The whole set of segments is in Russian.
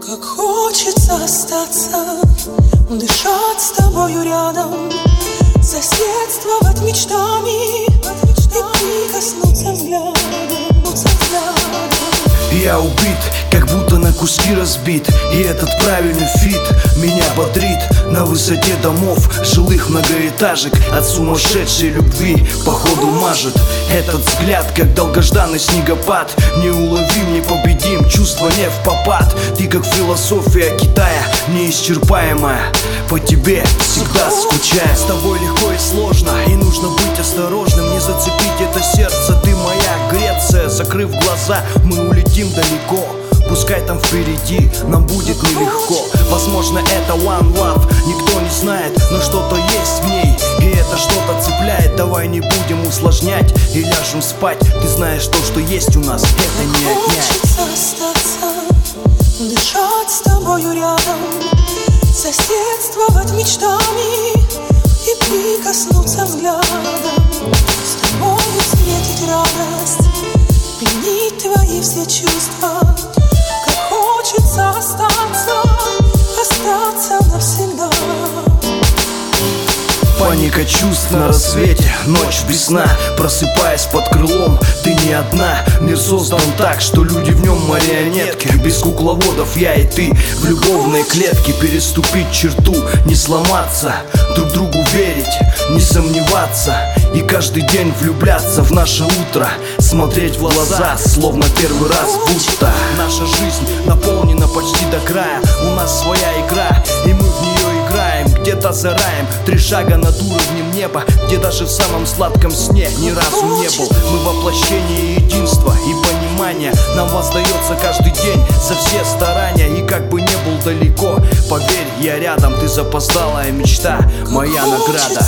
Как хочется остаться, дышать с тобою рядом, соседствовать мечтами и прикоснуться взглядом. Я убит, как будто на куски разбит, и этот правильный фит меня бодрит. На высоте домов, жилых многоэтажек, от сумасшедшей любви походу мажет. Этот взгляд, как долгожданный снегопад, неуловим, непобедим, чувство не впопад. Ты как философия Китая, неисчерпаемая, по тебе всегда скучаю. С тобой легко и сложно, и нужно быть осторожным, не зацепить это сердце. Ты моя Греция, закрыв глаза, мы улетим далеко. Пускай там впереди нам будет нелегко. Возможно, это one love, никто не знает, но что-то есть в ней, и это что-то цепляет. Давай не будем усложнять и ляжем спать. Ты знаешь, то, что есть у нас, это не отнять. Хочется остаться, дышать с тобою рядом, соседствовать мечтами и прикоснуться взглядом. С тобою встретить радость, пленить твои все чувства. Хочется остаться навсегда. Паника чувств на рассвете, ночь без сна, просыпаясь под крылом, ты не одна. Мир создан так, что люди в нем марионетки. Без кукловодов я и ты в любовной клетке. Переступить черту, не сломаться, друг другу верить, не сомневаться. И каждый день влюбляться в наше утро, смотреть в глаза, словно первый раз будто. Наша жизнь наполнена почти до края, у нас своя игра, и мы в нее играем. Где-то за раем, 3 шага над уровнем неба, где даже в самом сладком сне ни разу не был. Мы воплощение единства и понимания, нам воздается каждый день за все старания. И как бы не был далеко, поверь, я рядом, ты запоздалая мечта, моя награда.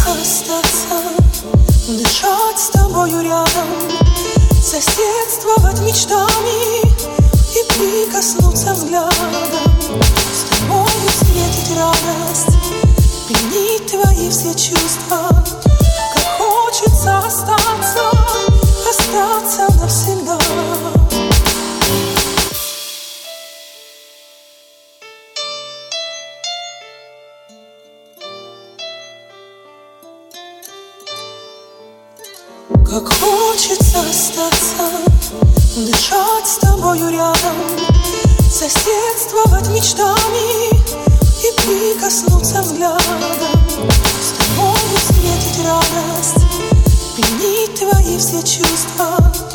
Дышать с тобою рядом, соседствовать мечтами и прикоснуться взглядом. С тобою встретить радость, пленить твои все чувства. Как хочется остаться навсегда. Как хочется остаться, дышать с тобою рядом, соседствовать мечтами и прикоснуться взглядом. С тобой встретить радость, пленить твои все чувства.